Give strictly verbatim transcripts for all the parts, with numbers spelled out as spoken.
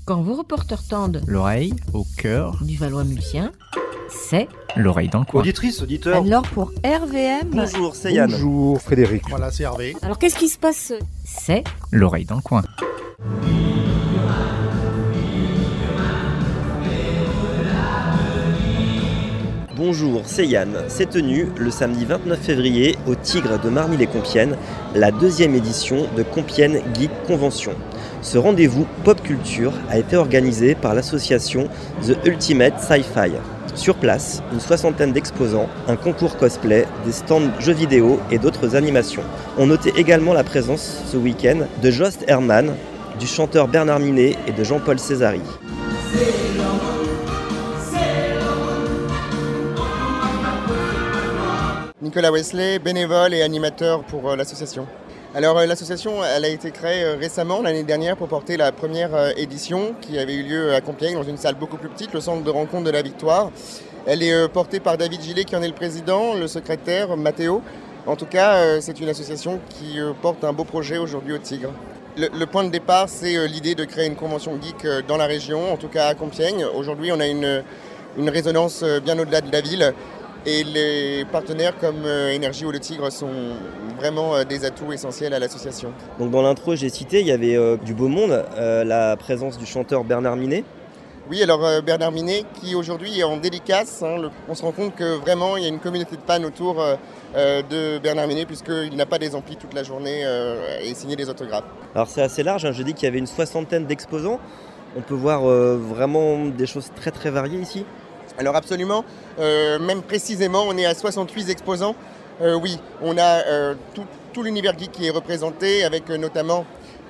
Quand vos reporters tendent l'oreille au cœur du Valois-Multien, c'est l'oreille dans le coin. Auditrice, auditeur. alors pour R V M. Bonjour, c'est Yann. Bonjour Frédéric. Voilà, c'est Hervé. Alors qu'est-ce qui se passe? C'est L'oreille dans le coin. Bonjour, c'est Yann. C'est tenu le samedi vingt-neuf février au Tigre de Marny-les-Compiègnes, la deuxième édition de Compiègne Geek Convention. Ce rendez-vous pop culture a été organisé par l'association The Ultimate Sci-Fi. Sur place, une soixantaine d'exposants, un concours cosplay, des stands jeux vidéo et d'autres animations. On notait également la présence ce week-end de Jost Herman, du chanteur Bernard Minet et de Jean-Paul Césari. Nicolas Wesley, bénévole et animateur pour euh, l'association. Alors euh, l'association elle a été créée euh, récemment, l'année dernière, pour porter la première euh, édition qui avait eu lieu à Compiègne, dans une salle beaucoup plus petite, le centre de rencontre de la Victoire. Elle est euh, portée par David Gillet qui en est le président, le secrétaire Mathéo. En tout cas, euh, c'est une association qui euh, porte un beau projet aujourd'hui au Tigre. Le, le point de départ, c'est euh, l'idée de créer une convention geek euh, dans la région, en tout cas à Compiègne. Aujourd'hui, on a une, une résonance euh, bien au-delà de la ville. Et les partenaires comme euh, Énergie ou le Tigre sont vraiment euh, des atouts essentiels à l'association. Donc dans l'intro, j'ai cité, il y avait euh, du beau monde, euh, la présence du chanteur Bernard Minet. Oui, alors euh, Bernard Minet qui aujourd'hui est en dédicace. Hein, le, on se rend compte que vraiment il y a une communauté de fans autour euh, euh, de Bernard Minet puisqu'il n'a pas des amplis toute la journée euh, et signé des autographes. Alors c'est assez large, hein, je dis qu'il y avait une soixantaine d'exposants. On peut voir euh, vraiment des choses très très variées ici. Alors absolument, euh, même précisément, on est à soixante-huit exposants. Euh, oui, on a euh, tout, tout l'univers geek qui est représenté, avec euh, notamment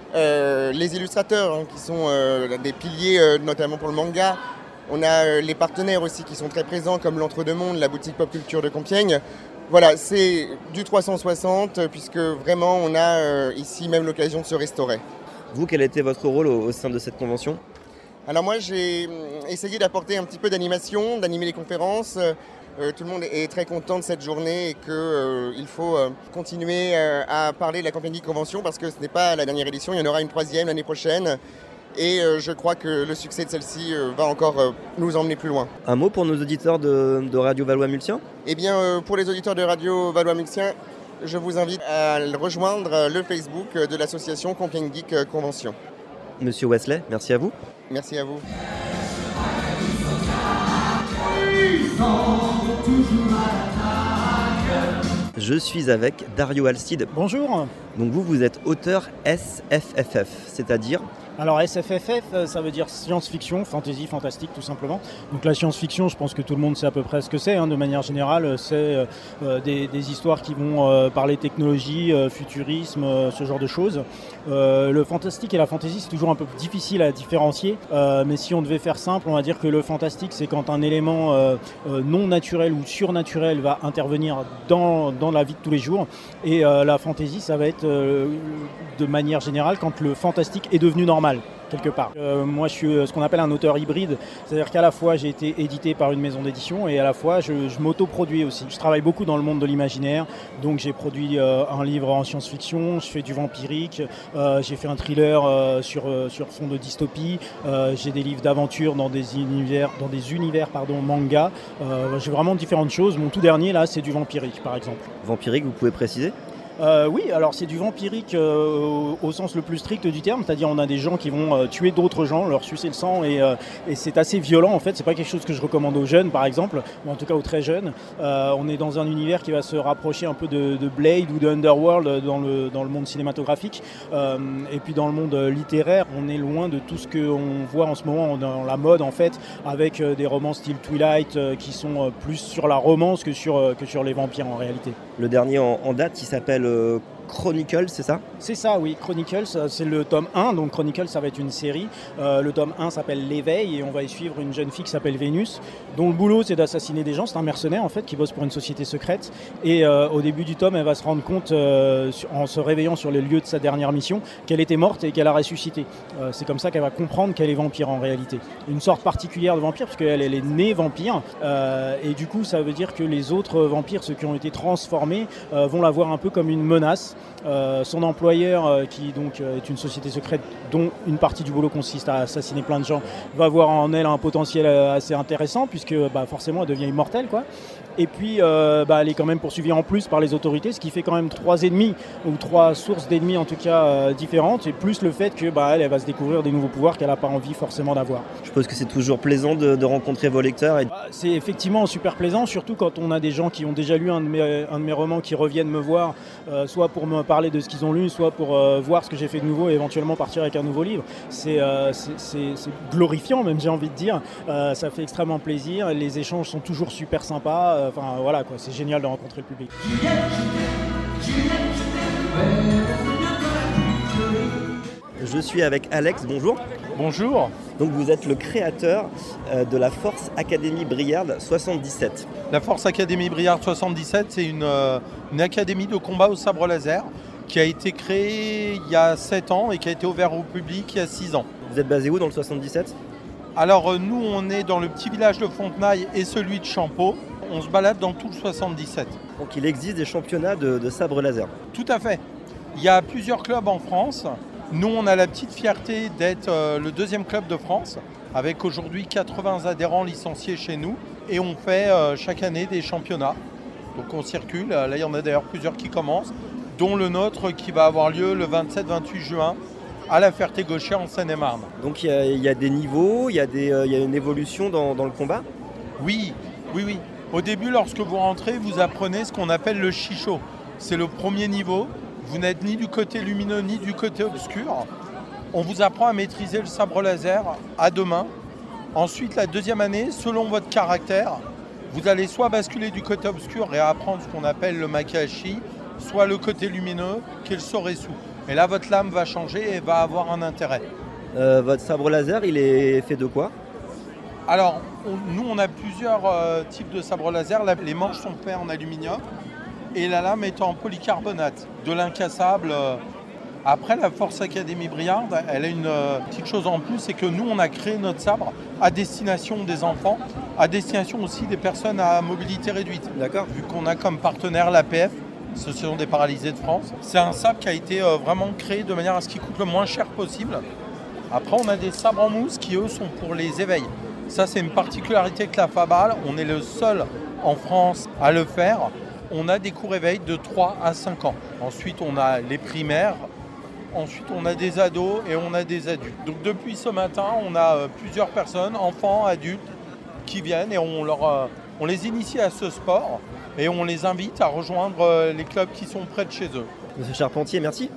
euh, les illustrateurs, hein, qui sont euh, des piliers, euh, notamment pour le manga. On a euh, les partenaires aussi qui sont très présents, comme l'Entre-deux-Mondes, la boutique Pop Culture de Compiègne. Voilà, c'est du trois cent soixante, puisque vraiment on a euh, ici même l'occasion de se restaurer. Vous, quel était votre rôle au, au sein de cette convention ? Alors moi j'ai essayé d'apporter un petit peu d'animation, d'animer les conférences. Euh, tout le monde est très content de cette journée et qu'il euh, faut euh, continuer euh, à parler de la Compiègne Geek Convention parce que ce n'est pas la dernière édition, il y en aura une troisième l'année prochaine. Et euh, je crois que le succès de celle-ci euh, va encore euh, nous emmener plus loin. Un mot pour nos auditeurs de, de Radio Valois-Multien ? Eh bien euh, pour les auditeurs de Radio Valois-Multien, je vous invite à rejoindre le Facebook de l'association Compiègne Geek Convention. Monsieur Wesley, merci à vous. Merci à vous. Je suis avec Dario Alcide. Bonjour. Donc vous, vous êtes auteur S F F F, c'est-à-dire ? Alors S F F F, ça veut dire science-fiction, fantasy, fantastique tout simplement. Donc la science-fiction, je pense que tout le monde sait à peu près ce que c'est. Hein, de manière générale, c'est euh, des, des histoires qui vont euh, parler technologie, euh, futurisme, euh, ce genre de choses. Euh, le fantastique et la fantasy, c'est toujours un peu difficile à différencier. Euh, mais si on devait faire simple, on va dire que le fantastique, c'est quand un élément euh, euh, non naturel ou surnaturel va intervenir dans, dans la vie de tous les jours. Et euh, la fantasy, ça va être euh, de manière générale quand le fantastique est devenu normal. Quelque part. Euh, moi, je suis ce qu'on appelle un auteur hybride, c'est-à-dire qu'à la fois j'ai été édité par une maison d'édition et à la fois je, je m'auto-produis aussi. Je travaille beaucoup dans le monde de l'imaginaire, donc j'ai produit euh, un livre en science-fiction, je fais du vampirique, euh, j'ai fait un thriller euh, sur, euh, sur fond de dystopie, euh, j'ai des livres d'aventure dans des univers, dans des univers pardon, manga. Euh, j'ai vraiment différentes choses. Mon tout dernier là, c'est du vampirique par exemple. Vampirique, vous pouvez préciser ? Euh, oui, alors c'est du vampirique euh, au, au sens le plus strict du terme, c'est-à-dire on a des gens qui vont euh, tuer d'autres gens, leur sucer le sang et, euh, et c'est assez violent en fait, c'est pas quelque chose que je recommande aux jeunes par exemple, ou en tout cas aux très jeunes. Euh, on est dans un univers qui va se rapprocher un peu de, de Blade ou de Underworld dans le, dans le monde cinématographique euh, et puis dans le monde littéraire, on est loin de tout ce qu'on voit en ce moment dans la mode en fait, avec euh, des romans style Twilight euh, qui sont euh, plus sur la romance que sur, euh, que sur les vampires en réalité. Le dernier en, en date, il s'appelle euh, Chronicles, c'est ça ? C'est ça, oui. Chronicles, c'est le tome un. Donc Chronicles, ça va être une série. Euh, le tome un s'appelle L'éveil et on va y suivre une jeune fille qui s'appelle Vénus, dont le boulot, c'est d'assassiner des gens. C'est un mercenaire, en fait, qui bosse pour une société secrète. Et euh, au début du tome, elle va se rendre compte, euh, en se réveillant sur les lieux de sa dernière mission, qu'elle était morte et qu'elle a ressuscité. Euh, c'est comme ça qu'elle va comprendre qu'elle est vampire, en réalité. Une sorte particulière de vampire, parce qu'elle elle est née vampire. Euh, et du coup, ça veut dire que les autres vampires, ceux qui ont été transformés, euh, vont la voir un peu comme une menace. Euh, son employeur, euh, qui donc euh, est une société secrète dont une partie du boulot consiste à assassiner plein de gens, va voir en elle un potentiel euh, assez intéressant puisque bah, forcément elle devient immortelle, quoi. Et puis euh, bah, elle est quand même poursuivie en plus par les autorités, ce qui fait quand même trois ennemis ou trois sources d'ennemis en tout cas euh, différentes, et plus le fait que bah, elle, elle va se découvrir des nouveaux pouvoirs qu'elle n'a pas envie forcément d'avoir. Je suppose que c'est toujours plaisant de, de rencontrer vos lecteurs. Et... Bah, c'est effectivement super plaisant, surtout quand on a des gens qui ont déjà lu un de mes, un de mes romans qui reviennent me voir, euh, soit pour me parler de ce qu'ils ont lu, soit pour euh, voir ce que j'ai fait de nouveau et éventuellement partir avec un nouveau livre. C'est, euh, c'est, c'est, c'est glorifiant même, j'ai envie de dire. Euh, ça fait extrêmement plaisir, les échanges sont toujours super sympas. Enfin voilà quoi, c'est génial de rencontrer le public. Je suis avec Alex, bonjour. Bonjour. Donc vous êtes le créateur de la Force Academy Briard soixante-dix-sept. La Force Academy Briard soixante-dix-sept, c'est une, une académie de combat au sabre laser qui a été créée il y a sept ans et qui a été ouverte au public il y a six ans. Vous êtes basé où dans le soixante-dix-sept ? Alors nous, on est dans le petit village de Fontenailles et celui de Champeau. On se balade dans tout le soixante-dix-sept. Donc il existe des championnats de, de sabre laser. Tout à fait. Il y a plusieurs clubs en France. Nous, on a la petite fierté d'être euh, le deuxième club de France, avec aujourd'hui quatre-vingts adhérents licenciés chez nous. Et on fait euh, chaque année des championnats. Donc on circule. Là, il y en a d'ailleurs plusieurs qui commencent, dont le nôtre qui va avoir lieu le vingt-sept vingt-huit juin à la Ferté-Gaucher en Seine-et-Marne. Donc il y a, il y a des niveaux, il y a, des, euh, il y a une évolution dans, dans le combat ? Oui, oui, oui. Au début, lorsque vous rentrez, vous apprenez ce qu'on appelle le Shicho. C'est le premier niveau. Vous n'êtes ni du côté lumineux ni du côté obscur. On vous apprend à maîtriser le sabre laser à deux mains. Ensuite, la deuxième année, selon votre caractère, vous allez soit basculer du côté obscur et apprendre ce qu'on appelle le Makihashi, soit le côté lumineux, qui est le Soretsu. Et là, votre lame va changer et va avoir un intérêt. Euh, votre sabre laser, il est fait de quoi ? Alors, on, nous, on a plusieurs euh, types de sabres laser. La, les manches sont faites en aluminium et la lame est en polycarbonate, de l'incassable. Euh. Après, la Force Academy Briard, elle a une euh, petite chose en plus, c'est que nous, on a créé notre sabre à destination des enfants, à destination aussi des personnes à mobilité réduite. D'accord. Vu qu'on a comme partenaire l'A P F, Association des paralysés de France. C'est un sabre qui a été euh, vraiment créé de manière à ce qu'il coûte le moins cher possible. Après, on a des sabres en mousse qui, eux, sont pour les éveils. Ça, c'est une particularité que la Fabal, on est le seul en France à le faire. On a des cours éveil de trois à cinq ans. Ensuite, on a les primaires. Ensuite, on a des ados et on a des adultes. Donc, depuis ce matin, on a euh, plusieurs personnes, enfants, adultes, qui viennent et on, leur, euh, on les initie à ce sport et on les invite à rejoindre euh, les clubs qui sont près de chez eux. Monsieur Charpentier, merci.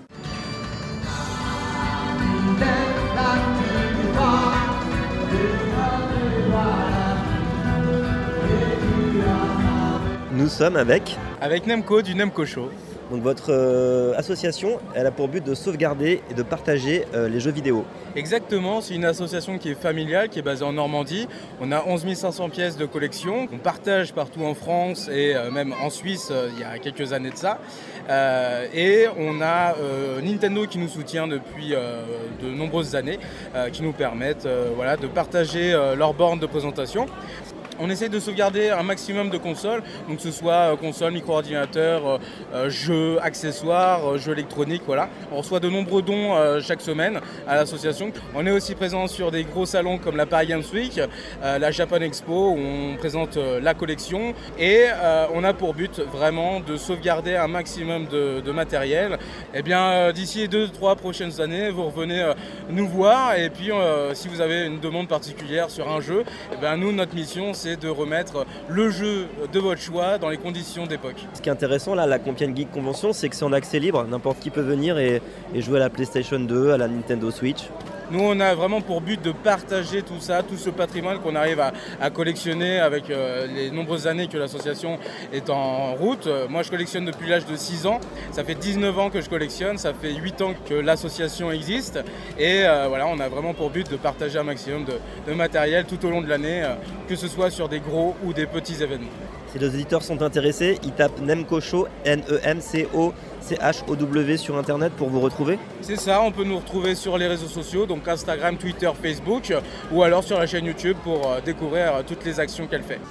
Nous sommes avec... Avec Nemco du Nemco Show. Donc votre euh, association, elle a pour but de sauvegarder et de partager euh, les jeux vidéo. Exactement, c'est une association qui est familiale, qui est basée en Normandie. On a onze mille cinq cents pièces de collection qu'on partage partout en France et euh, même en Suisse euh, il y a quelques années de ça. Euh, et on a euh, Nintendo qui nous soutient depuis euh, de nombreuses années, euh, qui nous permettent euh, voilà, de partager euh, leurs bornes de présentation. On essaie de sauvegarder un maximum de consoles, donc que ce soit console, micro-ordinateur, euh, jeux, accessoires, euh, jeux électroniques, voilà. On reçoit de nombreux dons euh, chaque semaine à l'association. On est aussi présent sur des gros salons comme la Paris Games Week, euh, la Japan Expo, où on présente euh, la collection. Et euh, on a pour but vraiment de sauvegarder un maximum de, de matériel. Et bien euh, d'ici les deux trois prochaines années, vous revenez euh, nous voir. Et puis euh, si vous avez une demande particulière sur un jeu, et bien nous, notre mission, c'est de remettre le jeu de votre choix dans les conditions d'époque. Ce qui est intéressant là, la Compiègne Geek Convention, c'est que c'est en accès libre, n'importe qui peut venir et, et jouer à la PlayStation deux, à la Nintendo Switch. Nous, on a vraiment pour but de partager tout ça, tout ce patrimoine qu'on arrive à, à collectionner avec euh, les nombreuses années que l'association est en route. Euh, moi, je collectionne depuis l'âge de six ans. Ça fait dix-neuf ans que je collectionne. Ça fait huit ans que l'association existe. Et euh, voilà, on a vraiment pour but de partager un maximum de, de matériel tout au long de l'année, euh, que ce soit sur des gros ou des petits événements. Si les auditeurs sont intéressés, ils tapent Nemco Show, N E M C O C H O W sur internet pour vous retrouver. C'est ça, on peut nous retrouver sur les réseaux sociaux, donc Instagram, Twitter, Facebook, ou alors sur la chaîne YouTube pour euh, découvrir euh, toutes les actions qu'elle fait.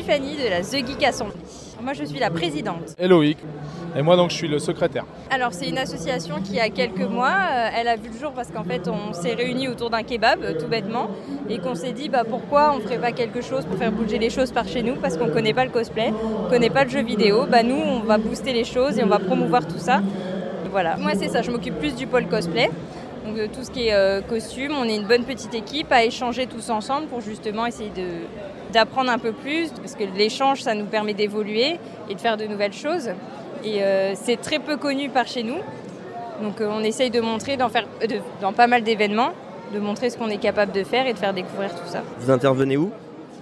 Tiffany de la The Geek Assembly. Moi je suis la présidente. Et Loïc. Et moi donc je suis le secrétaire. Alors c'est une association qui a quelques mois, euh, elle a vu le jour parce qu'en fait on s'est réunis autour d'un kebab euh, tout bêtement et qu'on s'est dit bah, pourquoi on ne ferait pas quelque chose pour faire bouger les choses par chez nous parce qu'on ne connaît pas le cosplay, on ne connaît pas le jeu vidéo, bah, nous on va booster les choses et on va promouvoir tout ça. Voilà, moi c'est ça, je m'occupe plus du pôle cosplay. Donc de tout ce qui est euh, costume, on est une bonne petite équipe à échanger tous ensemble pour justement essayer de, d'apprendre un peu plus parce que l'échange ça nous permet d'évoluer et de faire de nouvelles choses. Et euh, c'est très peu connu par chez nous, donc euh, on essaye de montrer, d'en faire, de, dans pas mal d'événements, de montrer ce qu'on est capable de faire et de faire découvrir tout ça. Vous intervenez où ?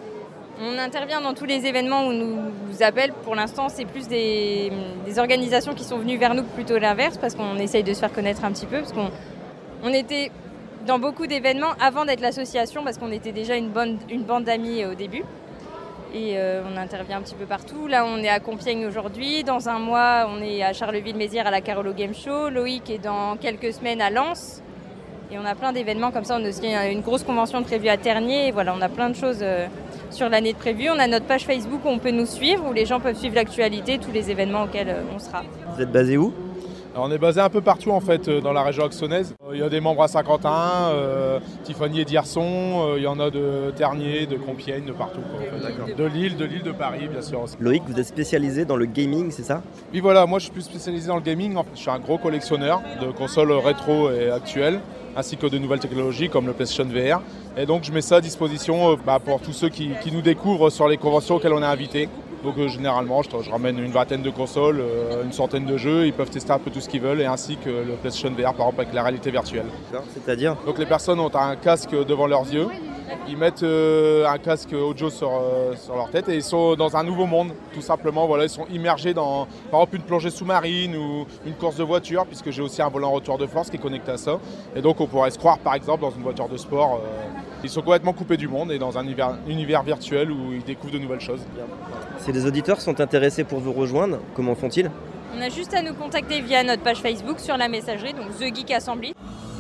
On intervient dans tous les événements où on nous, nous appelle. Pour l'instant, c'est plus des, des organisations qui sont venues vers nous que plutôt l'inverse, parce qu'on essaye de se faire connaître un petit peu, parce qu'on on était dans beaucoup d'événements avant d'être l'association, parce qu'on était déjà une bande, une bande d'amis au début. Et euh, on intervient un petit peu partout. Là, on est à Compiègne aujourd'hui. Dans un mois, on est à Charleville-Mézières à la Carolo Game Show. Loïc est dans quelques semaines à Lens. Et on a plein d'événements comme ça. On a aussi une grosse convention prévue à Tergnier. Et voilà, on a plein de choses euh, sur l'année de prévue. On a notre page Facebook où on peut nous suivre, où les gens peuvent suivre l'actualité, tous les événements auxquels euh, on sera. Vous êtes basé où ? Alors, on est basé un peu partout en fait dans la région axonaise. Il y a des membres à Saint-Quentin, euh, Tiffany et d'Hirson, euh, il y en a de Tergnier, de Compiègne, de partout. Quoi, en fait. De Lille, de l'île de Paris bien sûr aussi. Loïc, vous êtes spécialisé dans le gaming, c'est ça ? Oui voilà, moi je suis plus spécialisé dans le gaming. Je suis un gros collectionneur de consoles rétro et actuelles, ainsi que de nouvelles technologies comme le PlayStation V R. Et donc je mets ça à disposition euh, bah, pour tous ceux qui, qui nous découvrent sur les conventions auxquelles on est invités. Donc euh, généralement, je, je ramène une vingtaine de consoles, euh, une centaine de jeux, ils peuvent tester un peu tout ce qu'ils veulent, et ainsi que le PlayStation V R par exemple avec la réalité virtuelle. C'est-à-dire ? Donc les personnes ont un casque devant leurs yeux, ils mettent euh, un casque audio sur, euh, sur leur tête et ils sont dans un nouveau monde, tout simplement. Voilà, ils sont immergés dans par exemple une plongée sous-marine ou une course de voiture, puisque j'ai aussi un volant retour de force qui est connecté à ça. Et donc on pourrait se croire par exemple dans une voiture de sport. Euh, ils sont complètement coupés du monde et dans un univers, univers virtuel où ils découvrent de nouvelles choses. Si les auditeurs sont intéressés pour vous rejoindre, comment font-ils ? On a juste à nous contacter via notre page Facebook sur la messagerie, donc The Geek Assembly.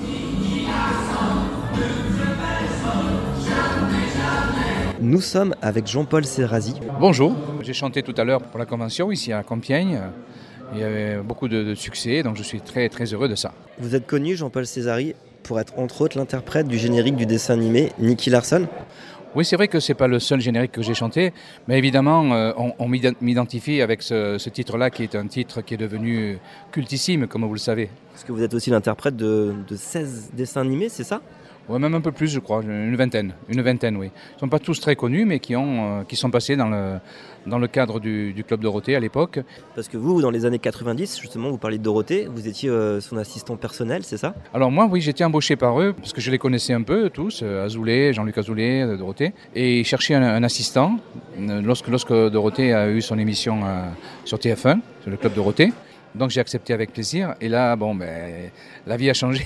Nous sommes avec Jean-Paul Serrazi. Bonjour, j'ai chanté tout à l'heure pour la convention ici à Compiègne. Il y avait beaucoup de, de succès, donc je suis très très heureux de ça. Vous êtes connu, Jean-Paul Serrazi, pour être entre autres l'interprète du générique du dessin animé Nicky Larson. Oui, c'est vrai que ce n'est pas le seul générique que j'ai chanté, mais évidemment, euh, on, on m'identifie avec ce, ce titre-là, qui est un titre qui est devenu cultissime, comme vous le savez. Parce que vous êtes aussi l'interprète de, de seize dessins animés, c'est ça ? Oui, même un peu plus, je crois, une vingtaine, une vingtaine, oui. Ils ne sont pas tous très connus, mais qui, ont, euh, qui sont passés dans le, dans le cadre du, du Club Dorothée à l'époque. Parce que vous, dans les années quatre-vingt-dix, justement, vous parlez de Dorothée, vous étiez euh, son assistant personnel, c'est ça ? Alors moi, oui, j'étais embauché par eux, parce que je les connaissais un peu, tous, euh, Azoulay, Jean-Luc Azoulay, euh, Dorothée, et ils cherchaient un, un assistant, euh, lorsque, lorsque Dorothée a eu son émission euh, sur T F un, sur le Club Dorothée. Donc j'ai accepté avec plaisir et là, bon, ben, la vie a changé.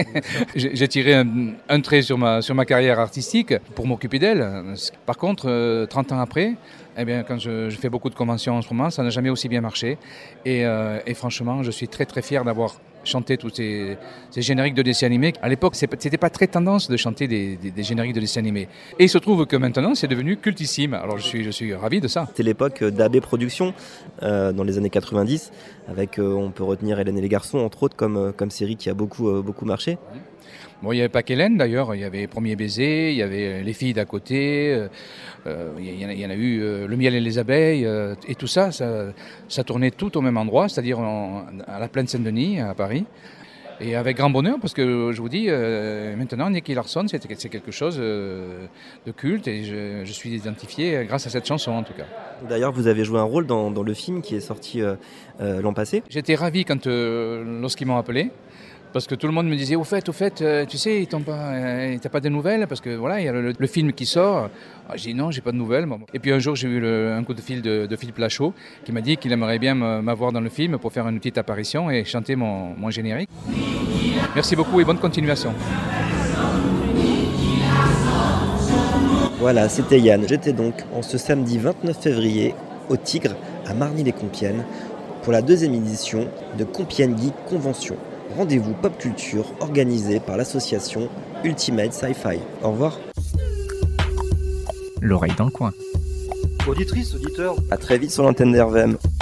J'ai tiré un, un trait sur ma, sur ma carrière artistique pour m'occuper d'elle. Par contre, euh, trente ans après, eh bien, quand je, je fais beaucoup de conventions en ce moment, ça n'a jamais aussi bien marché. Et, euh, et franchement, je suis très très fier d'avoir chanté tous ces, ces génériques de dessins animés. À l'époque, c'était pas très tendance de chanter des, des, des génériques de dessins animés. Et il se trouve que maintenant, c'est devenu cultissime. Alors je suis, je suis ravi de ça. C'était l'époque d'A B Productions, euh, dans les années quatre-vingt-dix, avec, euh, on peut retenir Hélène et les garçons, entre autres, comme, euh, comme série qui a beaucoup, euh, beaucoup marché. Bon, il n'y avait pas qu'Hélène d'ailleurs, il y avait Premier Baiser, il y avait Les filles d'à côté, euh, euh, il, y en a, il y en a eu euh, Le miel et les abeilles, euh, et tout ça, ça, ça tournait tout au même endroit, c'est-à-dire en, à la plaine Saint-Denis, à Paris. Et avec grand bonheur, parce que je vous dis, euh, maintenant, Nicky Larson, c'est, c'est quelque chose euh, de culte, et je, je suis identifié grâce à cette chanson en tout cas. D'ailleurs, vous avez joué un rôle dans, dans le film qui est sorti euh, euh, l'an passé. J'étais ravi quand, euh, lorsqu'ils m'ont appelé. Parce que tout le monde me disait, au fait, au fait, euh, tu sais, tu n'as pas de nouvelles, parce que voilà, il y a le, le film qui sort. Ah, j'ai dit non, j'ai pas de nouvelles. Et puis un jour, j'ai eu le, un coup de fil de, de Philippe Lachaud, qui m'a dit qu'il aimerait bien m'avoir dans le film pour faire une petite apparition et chanter mon, mon générique. Merci beaucoup et bonne continuation. Voilà, c'était Yann. J'étais donc en ce samedi vingt-neuf février au Tigre, à Marny-les-Compiègnes, pour la deuxième édition de Compiègne Geek Convention. Rendez-vous pop culture organisé par l'association Ultimate Sci-Fi. Au revoir. L'oreille dans le coin. Auditrice, auditeur. À très vite sur l'antenne d'R V M.